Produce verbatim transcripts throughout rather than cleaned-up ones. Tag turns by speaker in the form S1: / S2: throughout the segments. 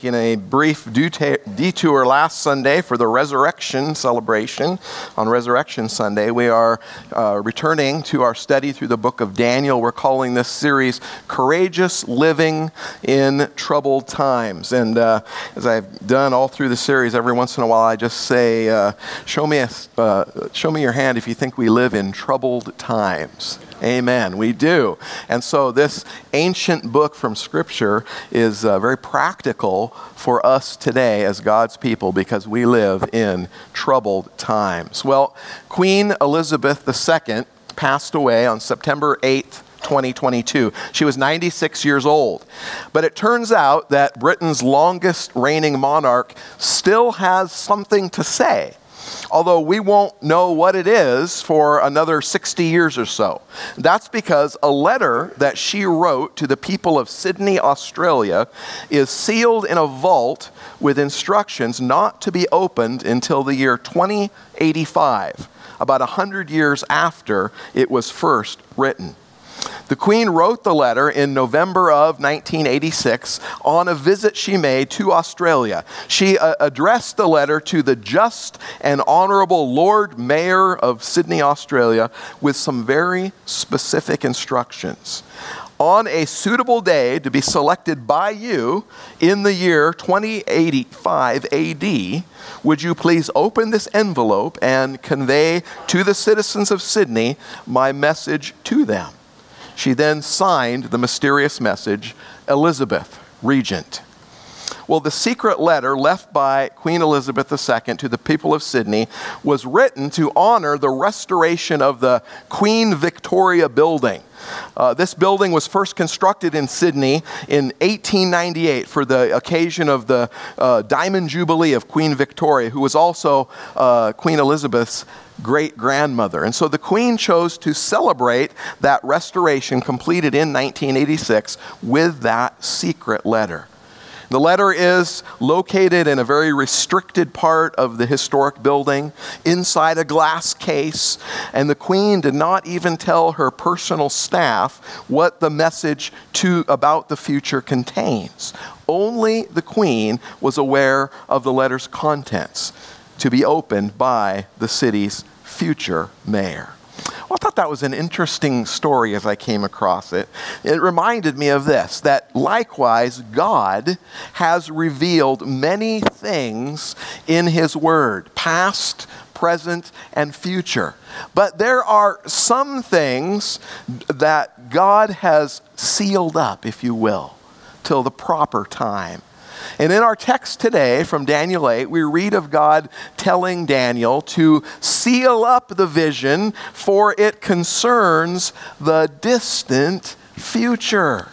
S1: In a brief detour last Sunday for the resurrection celebration, on Resurrection Sunday, we are uh, returning to our study through the book of Daniel. We're calling this series Courageous Living in Troubled Times. And uh, as I've done all through the series, every once in a while I just say, uh, show me a, uh, show me your hand if you think we live in troubled times. Amen. We do. And so this ancient book from Scripture is uh, very practical for us today as God's people because we live in troubled times. Well, Queen Elizabeth the Second passed away on September eighth, twenty twenty-two. She was ninety-six years old. But it turns out that Britain's longest reigning monarch still has something to say, although we won't know what it is for another sixty years or so. That's because a letter that she wrote to the people of Sydney, Australia, is sealed in a vault with instructions not to be opened until the year twenty eighty-five, about one hundred years after it was first written. The Queen wrote the letter in November of nineteen eighty-six on a visit she made to Australia. She uh, addressed the letter to the just and honorable Lord Mayor of Sydney, Australia, with some very specific instructions. On a suitable day to be selected by you in the year twenty eighty-five A D, would you please open this envelope and convey to the citizens of Sydney my message to them? She then signed the mysterious message, Elizabeth, Regent. Well, the secret letter left by Queen Elizabeth the Second to the people of Sydney was written to honor the restoration of the Queen Victoria building. Uh, this building was first constructed in Sydney in eighteen ninety-eight for the occasion of the uh, Diamond Jubilee of Queen Victoria, who was also uh, Queen Elizabeth's great-grandmother. And so the Queen chose to celebrate that restoration completed in nineteen eighty-six with that secret letter. The letter is located in a very restricted part of the historic building, inside a glass case, and the Queen did not even tell her personal staff what the message to about the future contains. Only the Queen was aware of the letter's contents, to be opened by the city's future mayor. Well, I thought that was an interesting story as I came across it. It reminded me of this, that likewise God has revealed many things in His Word, past, present, and future. But there are some things that God has sealed up, if you will, till the proper time. And in our text today from Daniel eight, we read of God telling Daniel to seal up the vision, for it concerns the distant future.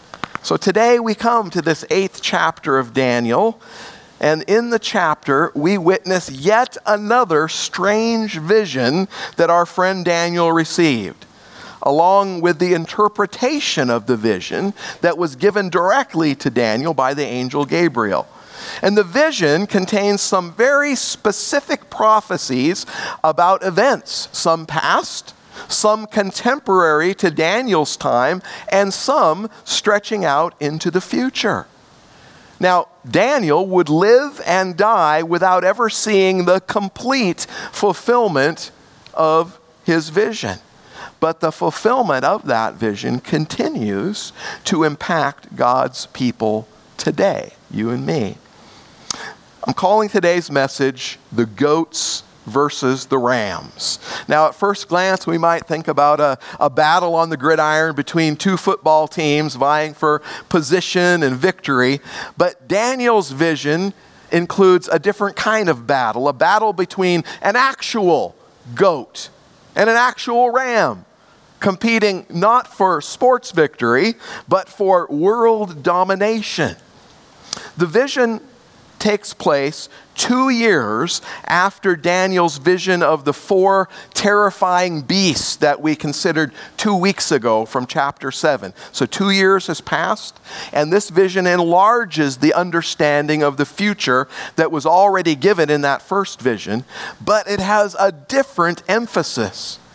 S1: So today we come to this eighth chapter of Daniel, and in the chapter we witness yet another strange vision that our friend Daniel received, along with the interpretation of the vision that was given directly to Daniel by the angel Gabriel. And the vision contains some very specific prophecies about events, some past, some contemporary to Daniel's time, and some stretching out into the future. Now, Daniel would live and die without ever seeing the complete fulfillment of his vision. But the fulfillment of that vision continues to impact God's people today, you and me. I'm calling today's message, the goats versus the rams. Now, at first glance, we might think about a, a battle on the gridiron between two football teams vying for position and victory. But Daniel's vision includes a different kind of battle, a battle between an actual goat and an actual ram, competing not for sports victory, but for world domination. The vision takes place two years after Daniel's vision of the four terrifying beasts that we considered two weeks ago from chapter seven. So two years has passed, and this vision enlarges the understanding of the future that was already given in that first vision, but it has a different emphasis.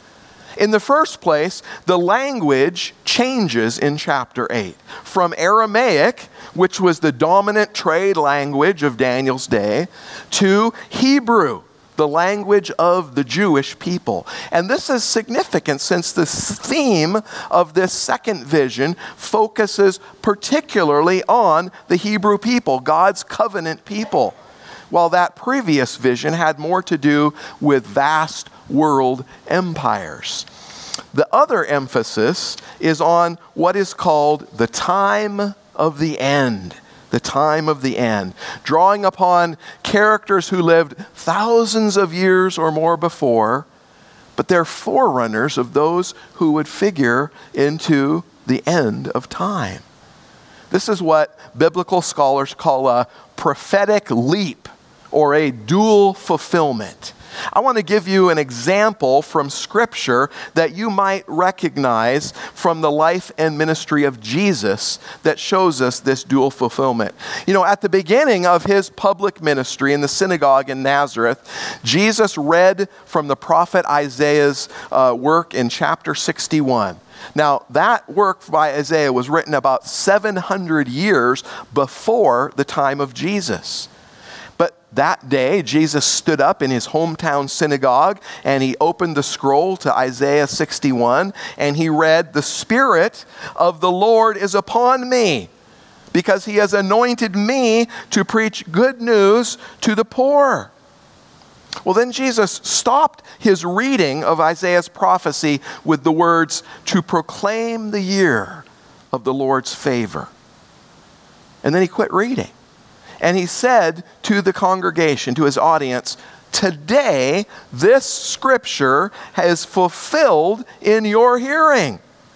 S1: In the first place, the language changes in chapter eight from Aramaic, which was the dominant trade language of Daniel's day, to Hebrew, the language of the Jewish people. And this is significant since the theme of this second vision focuses particularly on the Hebrew people, God's covenant people, while that previous vision had more to do with vast world empires. The other emphasis is on what is called the time of the end. The time of the end, drawing upon characters who lived thousands of years or more before, but they're forerunners of those who would figure into the end of time. This is what biblical scholars call a prophetic leap or a dual fulfillment. I want to give you an example from Scripture that you might recognize from the life and ministry of Jesus that shows us this dual fulfillment. You know, at the beginning of his public ministry in the synagogue in Nazareth, Jesus read from the prophet Isaiah's uh, work in chapter sixty-one. Now, that work by Isaiah was written about seven hundred years before the time of Jesus. That day, Jesus stood up in his hometown synagogue and he opened the scroll to Isaiah sixty-one and he read, "The Spirit of the Lord is upon me because he has anointed me to preach good news to the poor." Well, then Jesus stopped his reading of Isaiah's prophecy with the words, "to proclaim the year of the Lord's favor." And then he quit reading. And he said to the congregation, to his audience, "Today this scripture is fulfilled in your hearing."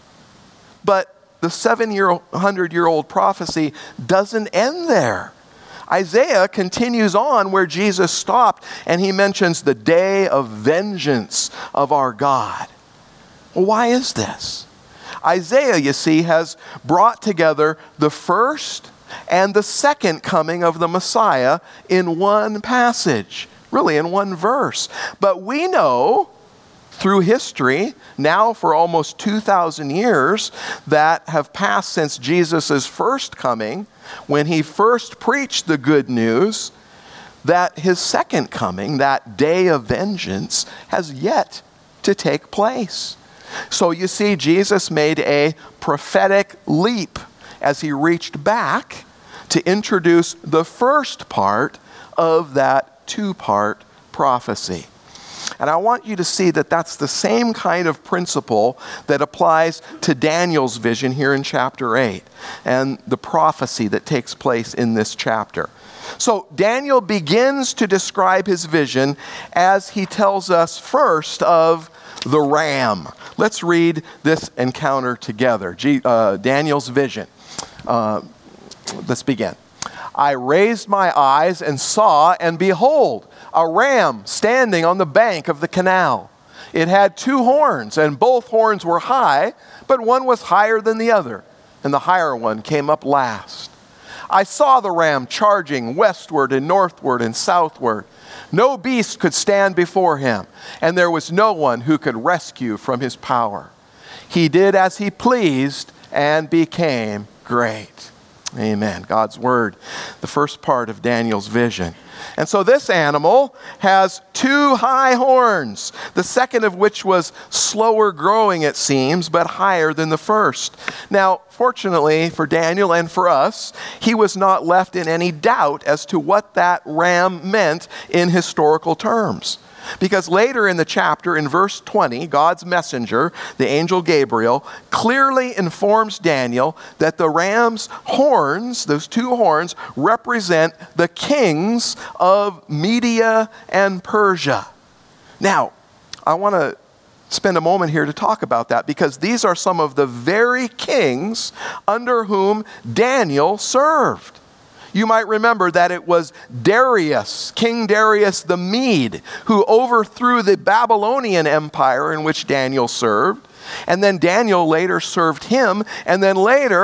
S1: But the seven hundred year old prophecy doesn't end there. Isaiah continues on where Jesus stopped, and he mentions the day of vengeance of our God. Well, why is this? Isaiah, you see, has brought together the first and the second coming of the Messiah in one passage, really in one verse. But we know through history, now for almost two thousand years that have passed since Jesus' first coming, when he first preached the good news, that his second coming, that day of vengeance, has yet to take place. So you see, Jesus made a prophetic leap as he reached back to introduce the first part of that two-part prophecy. And I want you to see that that's the same kind of principle that applies to Daniel's vision here in chapter eight and the prophecy that takes place in this chapter. So Daniel begins to describe his vision as he tells us first of the ram. Let's read this encounter together. G- uh, Daniel's vision. Uh, let's begin. "I raised my eyes and saw, and behold, a ram standing on the bank of the canal. It had two horns, and both horns were high, but one was higher than the other, and the higher one came up last. I saw the ram charging westward and northward and southward. No beast could stand before him, and there was no one who could rescue from his power. He did as he pleased and became great." Amen. God's word, the first part of Daniel's vision. And so this animal has two high horns, the second of which was slower growing, it seems, but higher than the first. Now, fortunately for Daniel and for us, he was not left in any doubt as to what that ram meant in historical terms. Because later in the chapter, in verse twenty, God's messenger, the angel Gabriel, clearly informs Daniel that the ram's horns, those two horns, represent the kings of Media and Persia. Now, I want to spend a moment here to talk about that because these are some of the very kings under whom Daniel served. You might remember that it was Darius, King Darius the Mede, who overthrew the Babylonian Empire in which Daniel served. And then Daniel later served him. And then later,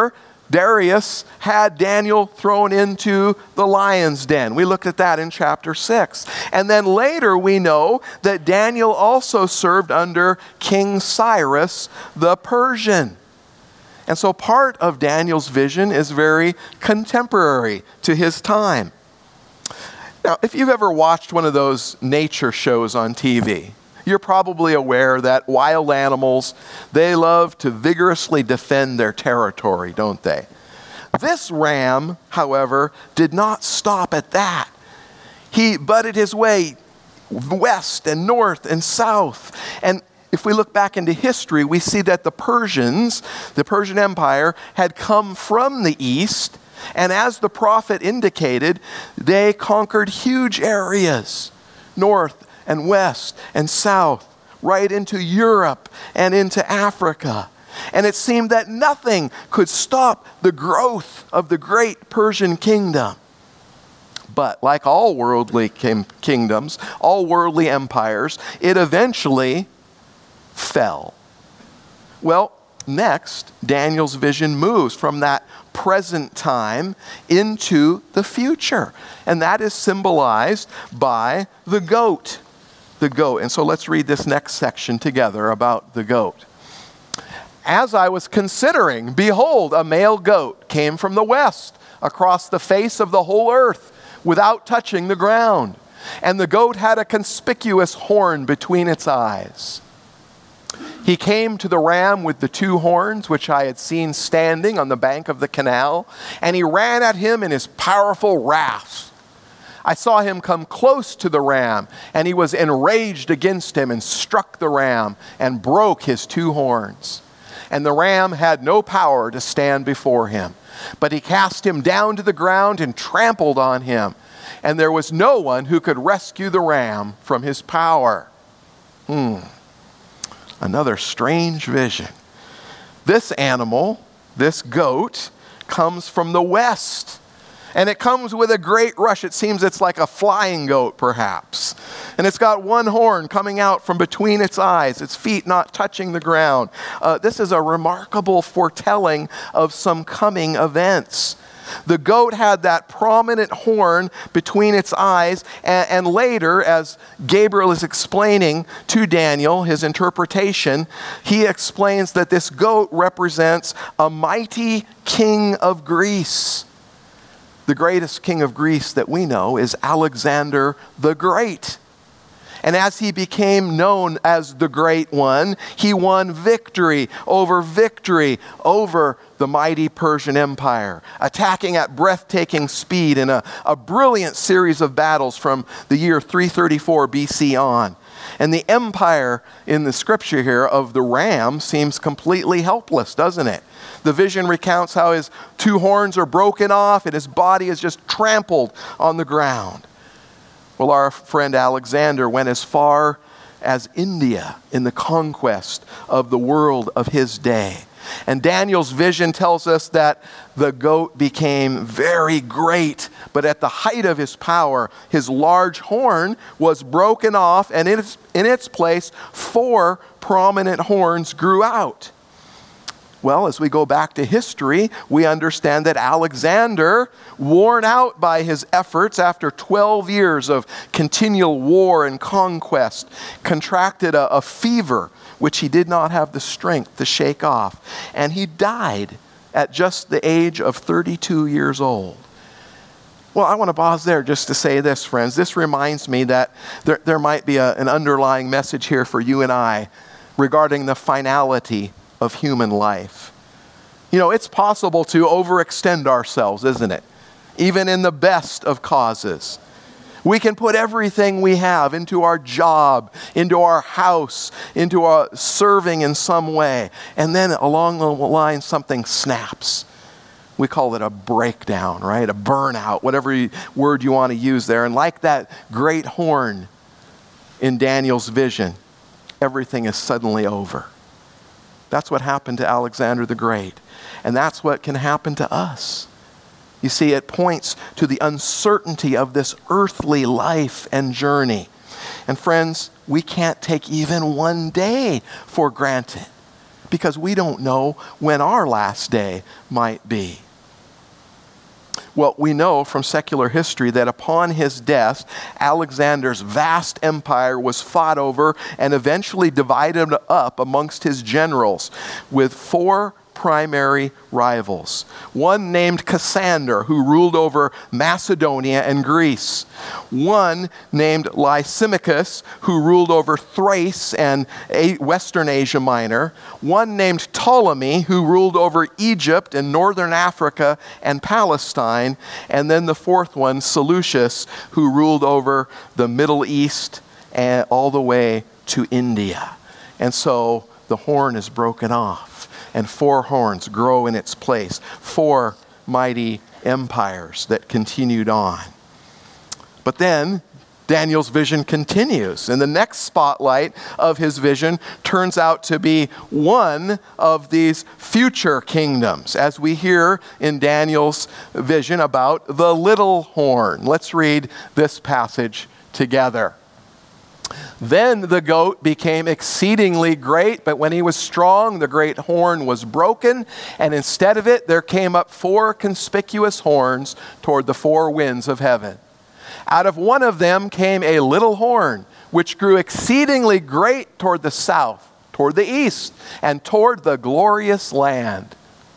S1: Darius had Daniel thrown into the lion's den. We looked at that in chapter six. And then later we know that Daniel also served under King Cyrus the Persian. And so part of Daniel's vision is very contemporary to his time. Now, if you've ever watched one of those nature shows on T V, you're probably aware that wild animals, they love to vigorously defend their territory, don't they? This ram, however, did not stop at that. He butted his way west and north and south. And if we look back into history, we see that the Persians, the Persian Empire, had come from the east. And as the prophet indicated, they conquered huge areas, north and west and south, right into Europe and into Africa. And it seemed that nothing could stop the growth of the great Persian kingdom. But like all worldly king- kingdoms, all worldly empires, it eventually fell. Well, next, Daniel's vision moves from that present time into the future. And that is symbolized by the goat. The goat. And so let's read this next section together about the goat. As I was considering, behold, a male goat came from the west across the face of the whole earth without touching the ground. And the goat had a conspicuous horn between its eyes. He came to the ram with the two horns, which I had seen standing on the bank of the canal, and he ran at him in his powerful wrath. I saw him come close to the ram, and he was enraged against him and struck the ram and broke his two horns. And the ram had no power to stand before him, but he cast him down to the ground and trampled on him. And there was no one who could rescue the ram from his power. Hmm. Another strange vision. This animal, this goat, comes from the west. And it comes with a great rush. It seems it's like a flying goat, perhaps. And it's got one horn coming out from between its eyes, its feet not touching the ground. Uh, this is a remarkable foretelling of some coming events. The goat had that prominent horn between its eyes, and, and later, as Gabriel is explaining to Daniel his interpretation, he explains that this goat represents a mighty king of Greece. The greatest king of Greece that we know is Alexander the Great. And as he became known as the Great One, he won victory over victory over the mighty Persian Empire, attacking at breathtaking speed in a, a brilliant series of battles from the year three thirty-four B C on. And the empire in the scripture here of the ram seems completely helpless, doesn't it? The vision recounts how his two horns are broken off and his body is just trampled on the ground. Well, our friend Alexander went as far as India in the conquest of the world of his day. And Daniel's vision tells us that the goat became very great, but at the height of his power, his large horn was broken off, and in its, in its place, four prominent horns grew out. Well, as we go back to history, we understand that Alexander, worn out by his efforts after twelve years of continual war and conquest, contracted a, a fever which he did not have the strength to shake off. And he died at just the age of thirty-two years old. Well, I want to pause there just to say this, friends. This reminds me that there, there might be a, an underlying message here for you and I regarding the finality of human life. You know, it's possible to overextend ourselves, isn't it? Even in the best of causes. We can put everything we have into our job, into our house, into our serving in some way. And then along the line, something snaps. We call it a breakdown, right? A burnout, whatever you, word you want to use there. And like that great horn in Daniel's vision, everything is suddenly over. That's what happened to Alexander the Great. And that's what can happen to us. You see, it points to the uncertainty of this earthly life and journey. And friends, we can't take even one day for granted. because we don't know when our last day might be. Well, we know from secular history that upon his death, Alexander's vast empire was fought over and eventually divided up amongst his generals with four primary rivals. One named Cassander, who ruled over Macedonia and Greece. One named Lysimachus, who ruled over Thrace and Western Asia Minor. One named Ptolemy, who ruled over Egypt and northern Africa and Palestine. And then the fourth one, Seleucus, who ruled over the Middle East and all the way to India. And so the horn is broken off, and four horns grow in its place. Four mighty empires that continued on. But then Daniel's vision continues, and the next spotlight of his vision turns out to be one of these future kingdoms, as we hear in Daniel's vision about the little horn. Let's read this passage together. Then the goat became exceedingly great, but when he was strong, the great horn was broken, and instead of it, there came up four conspicuous horns toward the four winds of heaven. Out of one of them came a little horn, which grew exceedingly great toward the south, toward the east, and toward the glorious land.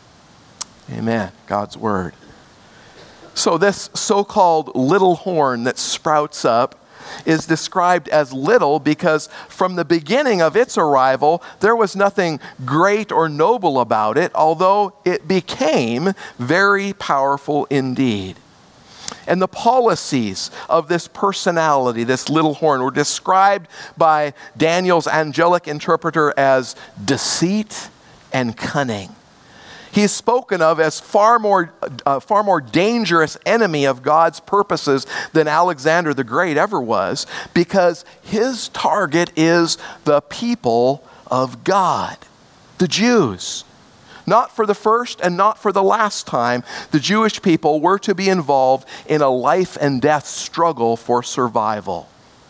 S1: Amen. God's word. So this so-called little horn that sprouts up is described as little because from the beginning of its arrival, there was nothing great or noble about it, although it became very powerful indeed. And the policies of this personality, this little horn, were described by Daniel's angelic interpreter as deceit and cunning. He is spoken of as far more, uh, far more dangerous enemy of God's purposes than Alexander the Great ever was, because his target is the people of God, the Jews. Not for the first and not for the last time, the Jewish people were to be involved in a life and death struggle for survival.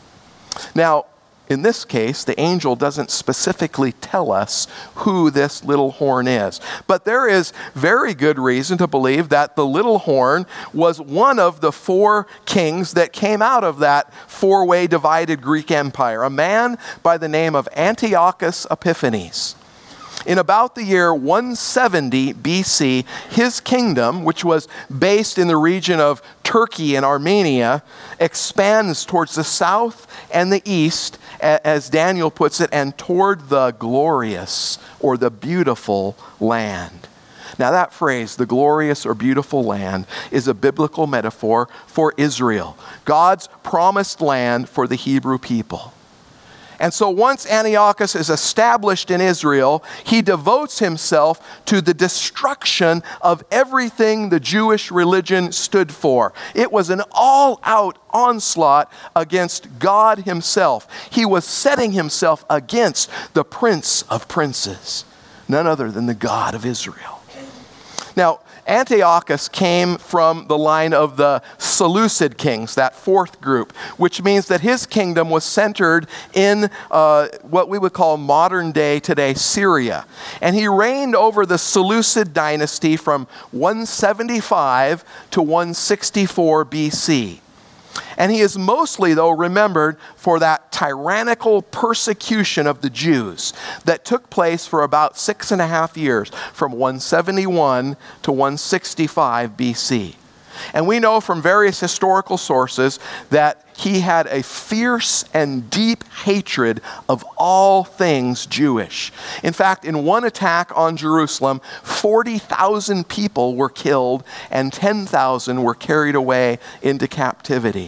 S1: Now, in this case, the angel doesn't specifically tell us who this little horn is. But there is very good reason to believe that the little horn was one of the four kings that came out of that four-way divided Greek empire, a man by the name of Antiochus Epiphanes. In about the year one seventy B C, his kingdom, which was based in the region of Turkey and Armenia, expands towards the south and the east, as Daniel puts it, and toward the glorious or the beautiful land. Now that phrase, the glorious or beautiful land, is a biblical metaphor for Israel, God's promised land for the Hebrew people. And so once Antiochus is established in Israel, he devotes himself to the destruction of everything the Jewish religion stood for. It was an all-out onslaught against God himself. He was setting himself against the Prince of Princes, none other than the God of Israel. Now, Antiochus came from the line of the Seleucid kings, that fourth group, which means that his kingdom was centered in uh, what we would call modern day today Syria. And he reigned over the Seleucid dynasty from one seventy-five to one sixty-four B C. And he is mostly, though, remembered for that tyrannical persecution of the Jews that took place for about six and a half years, from one seventy-one to one sixty-five B C. And we know from various historical sources that he had a fierce and deep hatred of all things Jewish. In fact, in one attack on Jerusalem, forty thousand people were killed and ten thousand were carried away into captivity.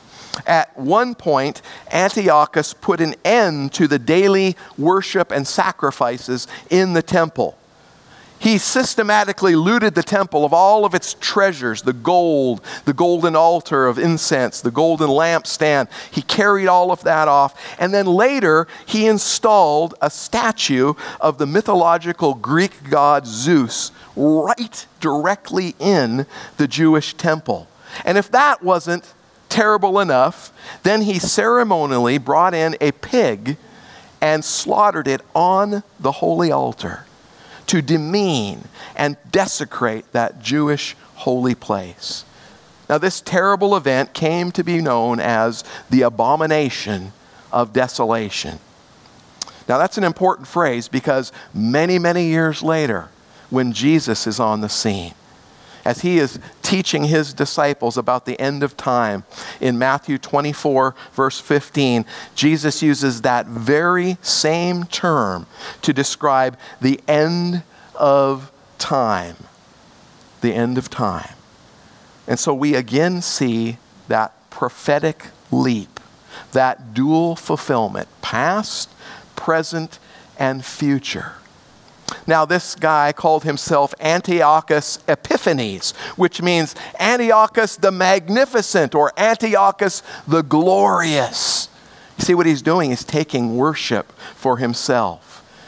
S1: At one point, Antiochus put an end to the daily worship and sacrifices in the temple. He systematically looted the temple of all of its treasures, the gold, the golden altar of incense, the golden lampstand. He carried all of that off. And then later, he installed a statue of the mythological Greek god Zeus right directly in the Jewish temple. And if that wasn't terrible enough, then he ceremonially brought in a pig and slaughtered it on the holy altar to demean and desecrate that Jewish holy place. Now, this terrible event came to be known as the abomination of desolation. Now, that's an important phrase because many, many years later, when Jesus is on the scene, as he is teaching his disciples about the end of time, in Matthew twenty-four, verse fifteen, Jesus uses that very same term to describe the end of time. The end of time. And so we again see that prophetic leap, that dual fulfillment, past, present, and future. Now, this guy called himself Antiochus Epiphanes, which means Antiochus the Magnificent or Antiochus the Glorious. You see what he's doing? He's taking worship for himself.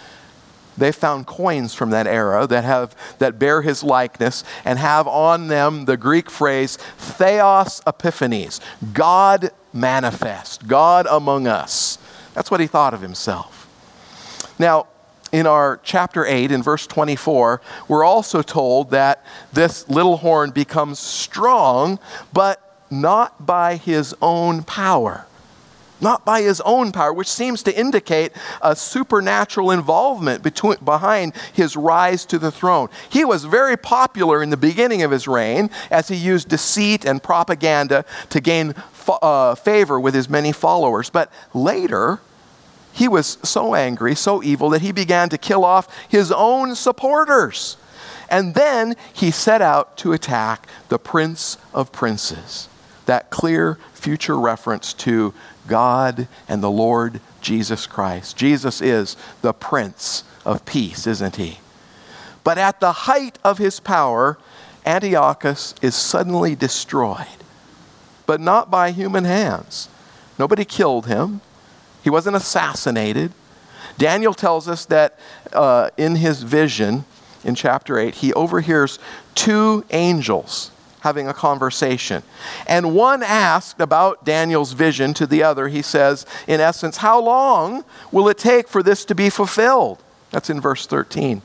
S1: They found coins from that era that have that bear his likeness and have on them the Greek phrase Theos Epiphanes, God manifest, God among us. That's what he thought of himself. Now, in our chapter eight, in verse twenty-four, we're also told that this little horn becomes strong, but not by his own power. Not by his own power, which seems to indicate a supernatural involvement between, behind his rise to the throne. He was very popular in the beginning of his reign as he used deceit and propaganda to gain uh, favor with his many followers. But later, he was so angry, so evil, that he began to kill off his own supporters. And then he set out to attack the Prince of Princes. That clear future reference to God and the Lord Jesus Christ. Jesus is the Prince of Peace, isn't he? But at the height of his power, Antiochus is suddenly destroyed, but not by human hands. Nobody killed him. He wasn't assassinated. Daniel tells us that uh, in his vision, in chapter eight, he overhears two angels having a conversation. And one asked about Daniel's vision to the other. He says, in essence, how long will it take for this to be fulfilled? That's in verse thirteen.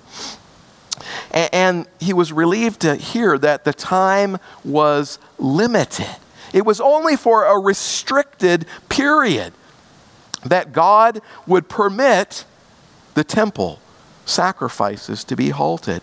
S1: And, and he was relieved to hear that the time was limited. It was only for a restricted period that God would permit the temple sacrifices to be halted.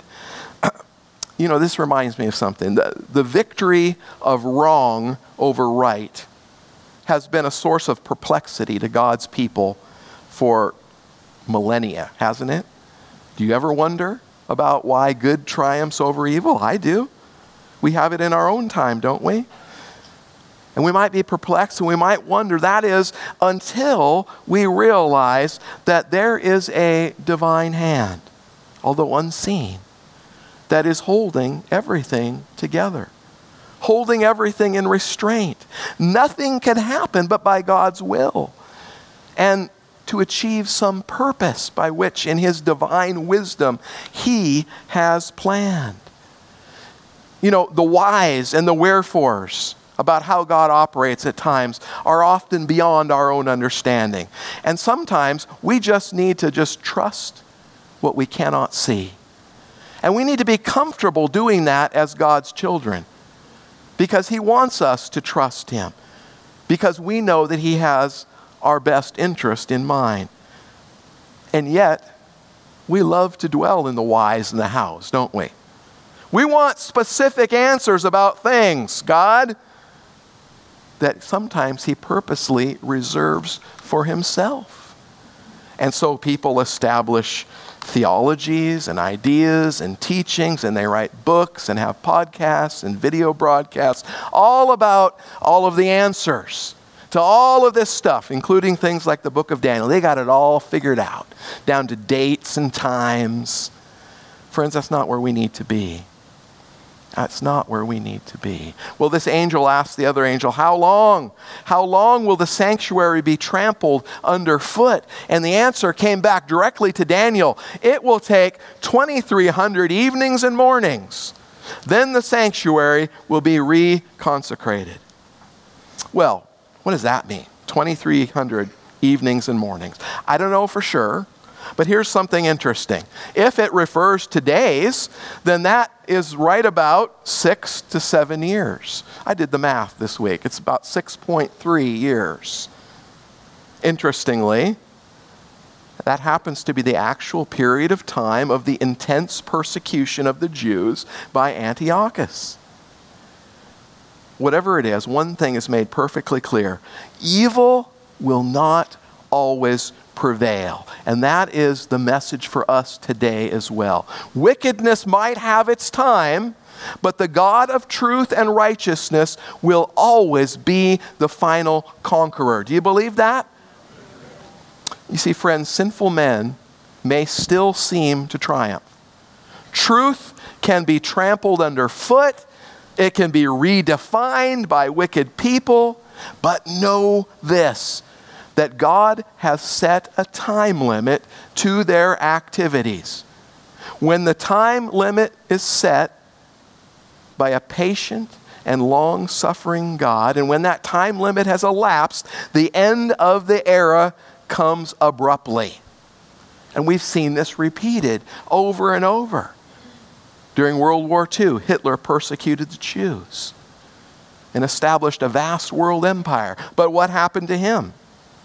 S1: You know, this reminds me of something. The, the victory of wrong over right has been a source of perplexity to God's people for millennia, hasn't it? Do you ever wonder about why good triumphs over evil? I do. We have it in our own time, don't we? And we might be perplexed and we might wonder, that is, until we realize that there is a divine hand, although unseen, that is holding everything together, holding everything in restraint. Nothing can happen but by God's will, and to achieve some purpose by which in his divine wisdom he has planned. You know, the whys and the wherefores about how God operates at times are often beyond our own understanding. And sometimes we just need to just trust what we cannot see. And we need to be comfortable doing that as God's children, because he wants us to trust him, because we know that he has our best interest in mind. And yet, we love to dwell in the whys and the hows, don't we? We want specific answers about things, God, that sometimes he purposely reserves for himself. And so people establish theologies and ideas and teachings, and they write books and have podcasts and video broadcasts all about all of the answers to all of this stuff, including things like the book of Daniel. They got it all figured out, down to dates and times. Friends, that's not where we need to be. That's not where we need to be. Well, this angel asked the other angel, how long? How long will the sanctuary be trampled underfoot? And the answer came back directly to Daniel. It will take twenty-three hundred evenings and mornings. Then the sanctuary will be reconsecrated. Well, what does that mean? twenty-three hundred evenings and mornings. I don't know for sure, but here's something interesting. If it refers to days, then that is right about six to seven years. I did the math this week. It's about six point three years. Interestingly, that happens to be the actual period of time of the intense persecution of the Jews by Antiochus. Whatever it is, one thing is made perfectly clear. Evil will not always prevail. And that is the message for us today as well. Wickedness might have its time, but the God of truth and righteousness will always be the final conqueror. Do you believe that? You see, friends, sinful men may still seem to triumph. Truth can be trampled underfoot. It can be redefined by wicked people. But know this, that God has set a time limit to their activities. When the time limit is set by a patient and long-suffering God, and when that time limit has elapsed, the end of the era comes abruptly. And we've seen this repeated over and over. During World War Two, Hitler persecuted the Jews and established a vast world empire. But what happened to him?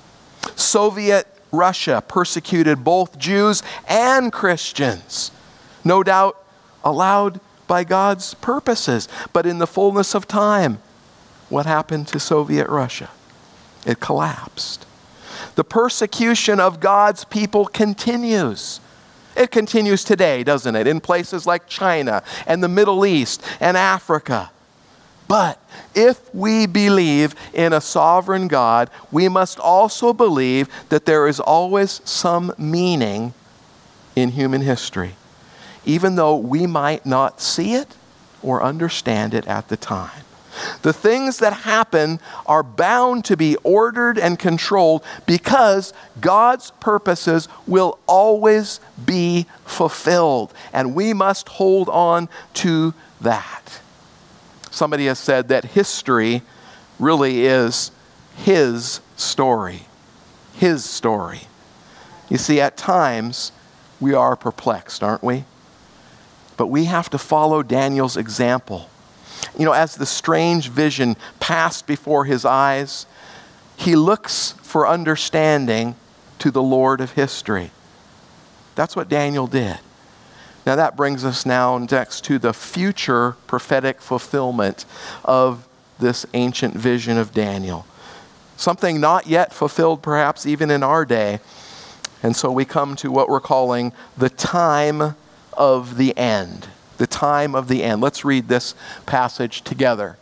S1: Soviet Russia persecuted both Jews and Christians, no doubt allowed by God's purposes. But in the fullness of time, what happened to Soviet Russia? It collapsed. The persecution of God's people continues. It continues today, doesn't it? In places like China and the Middle East and Africa. But if we believe in a sovereign God, we must also believe that there is always some meaning in human history, even though we might not see it or understand it at the time. The things that happen are bound to be ordered and controlled because God's purposes will always be fulfilled, and we must hold on to that. Somebody has said that history really is His story. His story. You see, at times we are perplexed, aren't we? But we have to follow Daniel's example. You know, as the strange vision passed before his eyes, he looks for understanding to the Lord of history. That's what Daniel did. Now that brings us now next to the future prophetic fulfillment of this ancient vision of Daniel. Something not yet fulfilled perhaps even in our day. And so we come to what we're calling the time of the end. The time of the end. Let's read this passage together.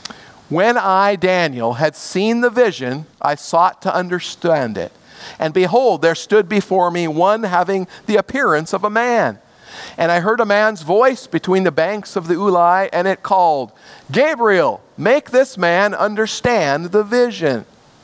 S1: When I, Daniel, had seen the vision, I sought to understand it. And behold, there stood before me one having the appearance of a man. And I heard a man's voice between the banks of the Ulai, and it called, Gabriel, make this man understand the vision.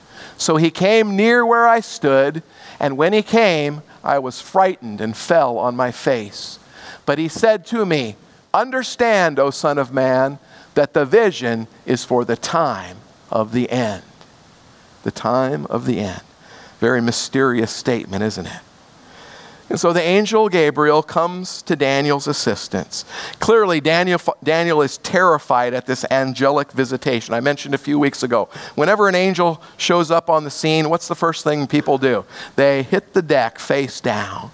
S1: So he came near where I stood, and when he came, I was frightened and fell on my face. But he said to me, understand, O Son of Man, that the vision is for the time of the end. The time of the end. Very mysterious statement, isn't it? And so the angel Gabriel comes to Daniel's assistance. Clearly, Daniel, Daniel is terrified at this angelic visitation. I mentioned a few weeks ago, whenever an angel shows up on the scene, what's the first thing people do? They hit the deck face down.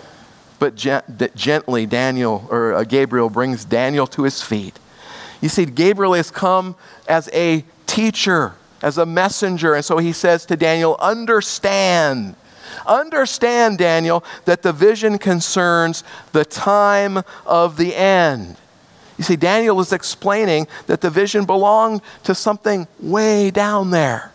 S1: But gent- gently, Daniel or uh, Gabriel brings Daniel to his feet. You see, Gabriel has come as a teacher, as a messenger. And so he says to Daniel, understand. Understand, Daniel, that the vision concerns the time of the end. You see, Daniel is explaining that the vision belonged to something way down there.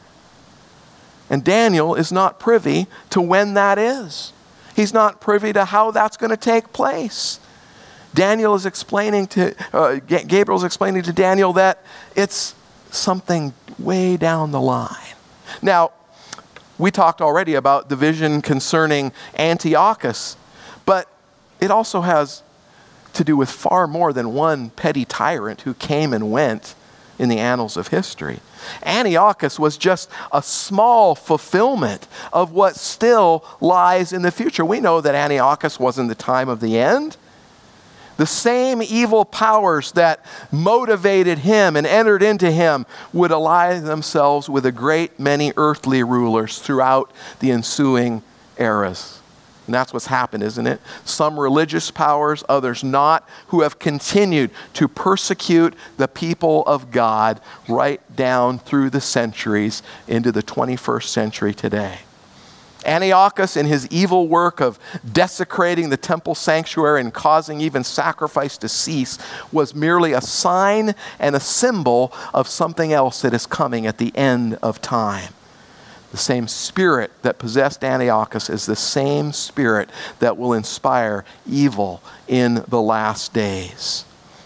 S1: And Daniel is not privy to when that is. He's not privy to how that's going to take place. Daniel is explaining to, uh, Gabriel is explaining to Daniel that it's something way down the line. Now, we talked already about the vision concerning Antiochus, but it also has to do with far more than one petty tyrant who came and went in the annals of history. Antiochus was just a small fulfillment of what still lies in the future. We know that Antiochus wasn't the time of the end. The same evil powers that motivated him and entered into him would ally themselves with a great many earthly rulers throughout the ensuing eras. And that's what's happened, isn't it? Some religious powers, others not, who have continued to persecute the people of God right down through the centuries into the twenty-first century today. Antiochus, in his evil work of desecrating the temple sanctuary and causing even sacrifice to cease, was merely a sign and a symbol of something else that is coming at the end of time. The same spirit that possessed Antiochus is the same spirit that will inspire evil in the last days.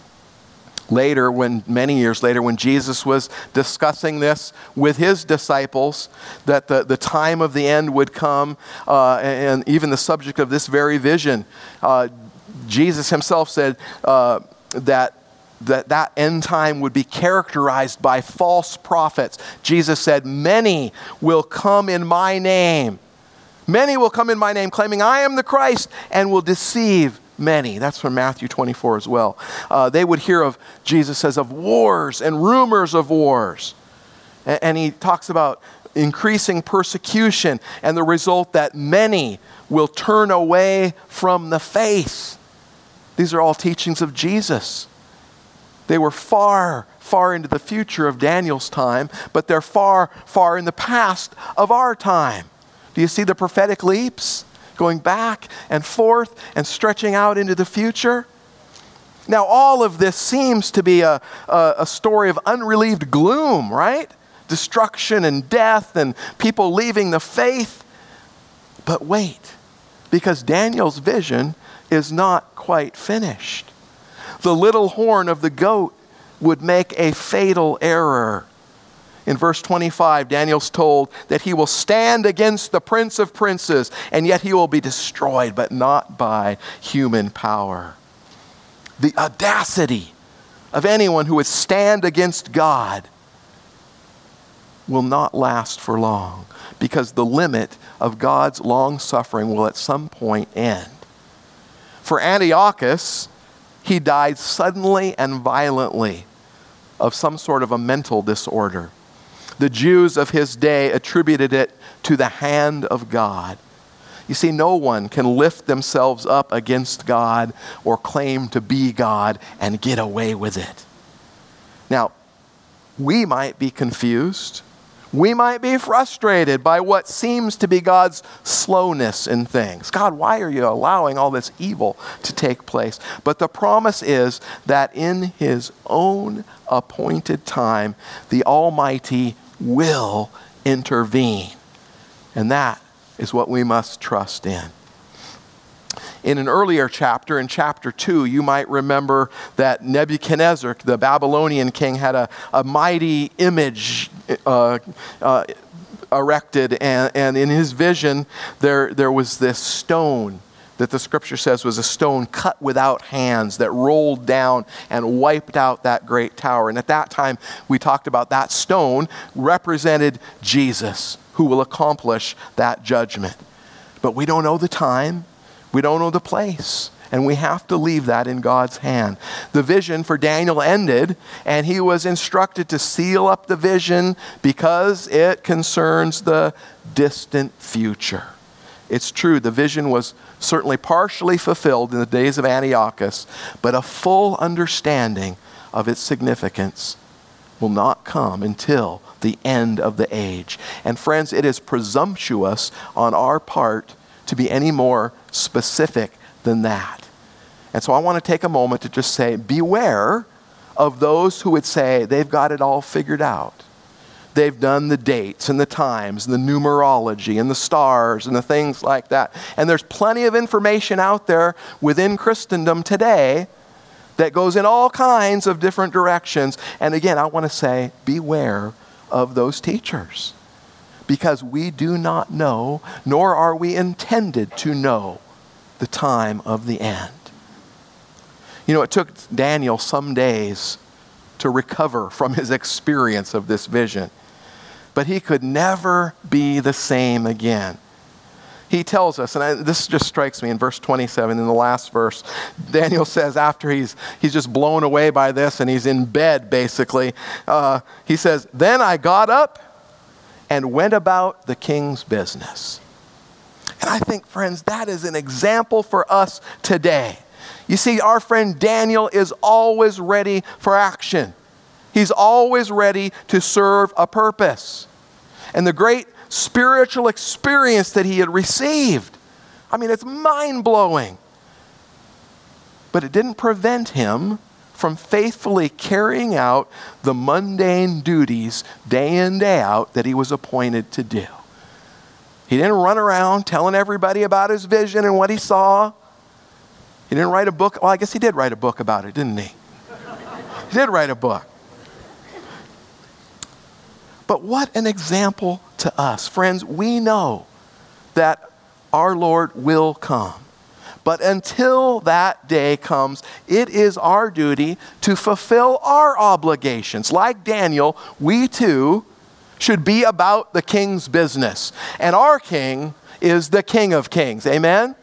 S1: Later, when many years later, when Jesus was discussing this with his disciples, that the, the time of the end would come, uh, and even the subject of this very vision, uh, Jesus himself said uh, that that that end time would be characterized by false prophets. Jesus said, many will come in my name. Many will come in my name, claiming I am the Christ, and will deceive many. That's from Matthew twenty-four as well. Uh, they would hear of, Jesus says, of wars and rumors of wars. And, and he talks about increasing persecution and the result that many will turn away from the faith. These are all teachings of Jesus. They were far, far into the future of Daniel's time, but they're far, far in the past of our time. Do you see the prophetic leaps going back and forth and stretching out into the future? Now, all of this seems to be a, a, a story of unrelieved gloom, right? Destruction and death and people leaving the faith. But wait, because Daniel's vision is not quite finished. The little horn of the goat would make a fatal error. In verse twenty-five, Daniel's told that he will stand against the prince of princes, and yet he will be destroyed, but not by human power. The audacity of anyone who would stand against God will not last for long, because the limit of God's long suffering will at some point end. For Antiochus, he died suddenly and violently of some sort of a mental disorder. The Jews of his day attributed it to the hand of God. You see, no one can lift themselves up against God or claim to be God and get away with it. Now, we might be confused. We might be frustrated by what seems to be God's slowness in things. God, why are you allowing all this evil to take place? But the promise is that in his own appointed time, the Almighty will intervene. And that is what we must trust in. In an earlier chapter, in chapter two, you might remember that Nebuchadnezzar, the Babylonian king, had a, a mighty image uh, uh, erected, and, and in his vision, there, there was this stone that the scripture says was a stone cut without hands that rolled down and wiped out that great tower. And at that time, we talked about that stone represented Jesus, who will accomplish that judgment. But we don't know the time. We don't know the place, and we have to leave that in God's hand. The vision for Daniel ended, and he was instructed to seal up the vision because it concerns the distant future. It's true, the vision was certainly partially fulfilled in the days of Antiochus, but a full understanding of its significance will not come until the end of the age. And friends, it is presumptuous on our part to be any more specific than that. And so I want to take a moment to just say, beware of those who would say they've got it all figured out. They've done the dates and the times and the numerology and the stars and the things like that. And there's plenty of information out there within Christendom today that goes in all kinds of different directions. And again, I want to say, beware of those teachers. Because we do not know, nor are we intended to know, the time of the end. You know, it took Daniel some days to recover from his experience of this vision. But he could never be the same again. He tells us, and I, this just strikes me in verse twenty-seven, in the last verse, Daniel says after he's he's just blown away by this and he's in bed basically, uh, he says, "Then I got up and went about the king's business." And I think, friends, that is an example for us today. You see, our friend Daniel is always ready for action. He's always ready to serve a purpose. And the great spiritual experience that he had received, I mean, it's mind-blowing. But it didn't prevent him from faithfully carrying out the mundane duties day in, day out that he was appointed to do. He didn't run around telling everybody about his vision and what he saw. He didn't write a book. Well, I guess he did write a book about it, didn't he? He did write a book. But what an example to us. Friends, we know that our Lord will come. But until that day comes, it is our duty to fulfill our obligations. Like Daniel, we too should be about the king's business. And our king is the King of Kings. Amen?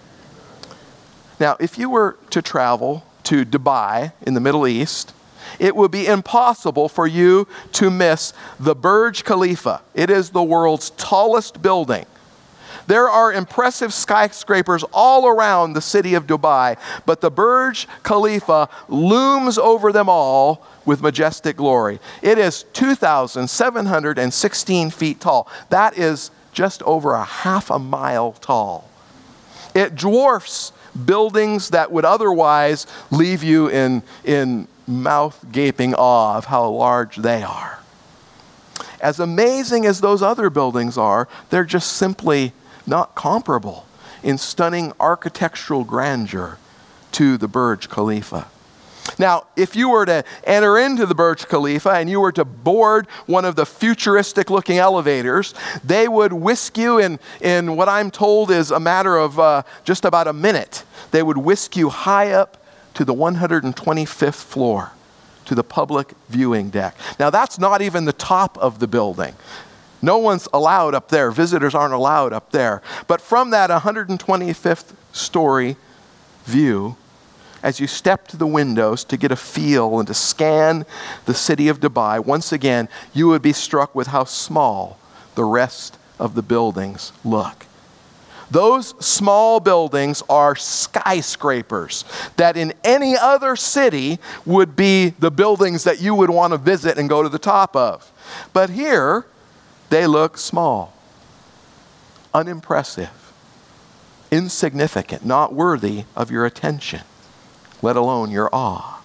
S1: Now, if you were to travel to Dubai in the Middle East, it would be impossible for you to miss the Burj Khalifa. It is the world's tallest building. There are impressive skyscrapers all around the city of Dubai, but the Burj Khalifa looms over them all with majestic glory. It is two thousand seven hundred sixteen feet tall. That is just over a half a mile tall. It dwarfs buildings that would otherwise leave you in, in mouth-gaping awe of how large they are. As amazing as those other buildings are, they're just simply not comparable in stunning architectural grandeur to the Burj Khalifa. Now, if you were to enter into the Burj Khalifa and you were to board one of the futuristic-looking elevators, they would whisk you in, in what I'm told is a matter of uh, just about a minute. They would whisk you high up to the one hundred twenty-fifth floor, to the public viewing deck. Now, that's not even the top of the building. No one's allowed up there. Visitors aren't allowed up there. But from that one hundred twenty-fifth story view, as you step to the windows to get a feel and to scan the city of Dubai, once again, you would be struck with how small the rest of the buildings look. Those small buildings are skyscrapers that in any other city would be the buildings that you would want to visit and go to the top of. But here, they look small, unimpressive, insignificant, not worthy of your attention, let alone your awe.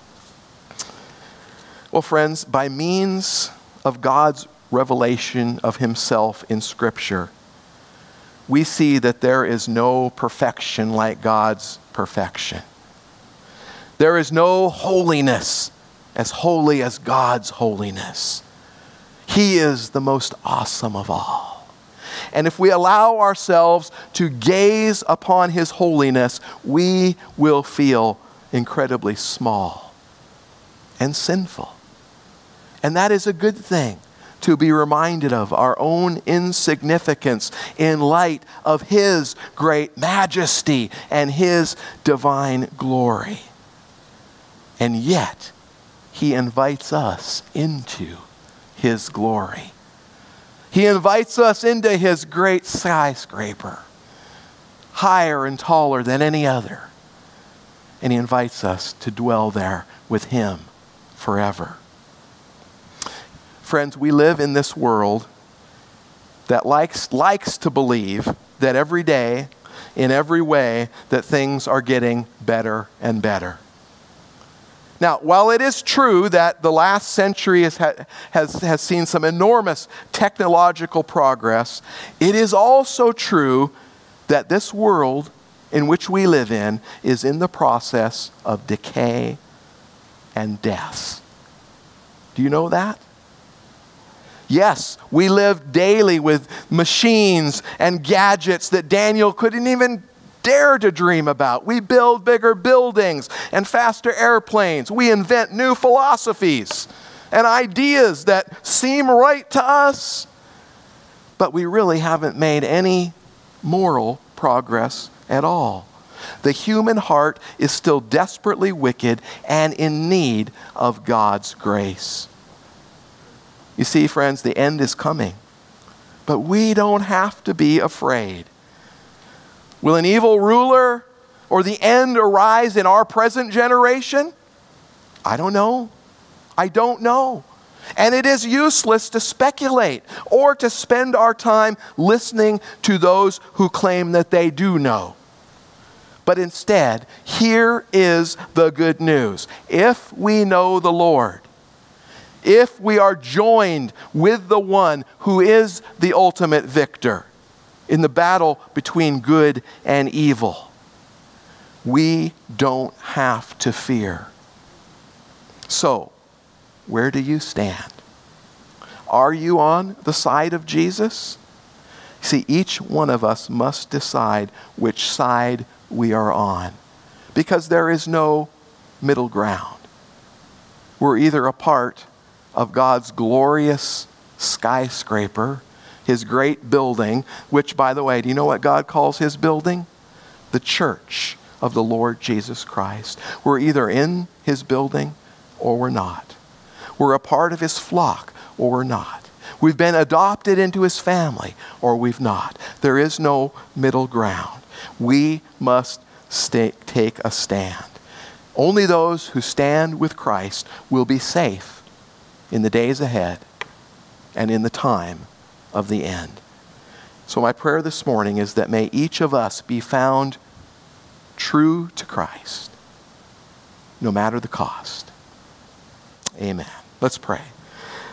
S1: Well, friends, by means of God's revelation of himself in Scripture, we see that there is no perfection like God's perfection. There is no holiness as holy as God's holiness. He is the most awesome of all. And if we allow ourselves to gaze upon his holiness, we will feel incredibly small and sinful. And that is a good thing, to be reminded of our own insignificance in light of his great majesty and his divine glory. And yet, he invites us into his glory. He invites us into his great skyscraper, higher and taller than any other. And he invites us to dwell there with him forever. Friends, we live in this world that likes, likes to believe that every day, in every way, that things are getting better and better. Now, while it is true that the last century has, has, has seen some enormous technological progress, it is also true that this world in which we live in is in the process of decay and death. Do you know that? Yes, we live daily with machines and gadgets that Daniel couldn't even dare to dream about. We build bigger buildings and faster airplanes. We invent new philosophies and ideas that seem right to us, but we really haven't made any moral progress at all. The human heart is still desperately wicked and in need of God's grace. You see, friends, the end is coming, but we don't have to be afraid. Will an evil ruler or the end arise in our present generation? I don't know. I don't know. And it is useless to speculate or to spend our time listening to those who claim that they do know. But instead, here is the good news. If we know the Lord, if we are joined with the one who is the ultimate victor in the battle between good and evil, we don't have to fear. So, where do you stand? Are you on the side of Jesus? See, each one of us must decide which side we are on, because there is no middle ground. We're either a part of God's glorious skyscraper, His great building, which, by the way, do you know what God calls His building? The church of the Lord Jesus Christ. We're either in His building or we're not. We're a part of His flock or we're not. We've been adopted into His family or we've not. There is no middle ground. We must stay, take a stand. Only those who stand with Christ will be safe in the days ahead and in the time of the end. So my prayer this morning is that may each of us be found true to Christ, no matter the cost. Amen. Let's pray.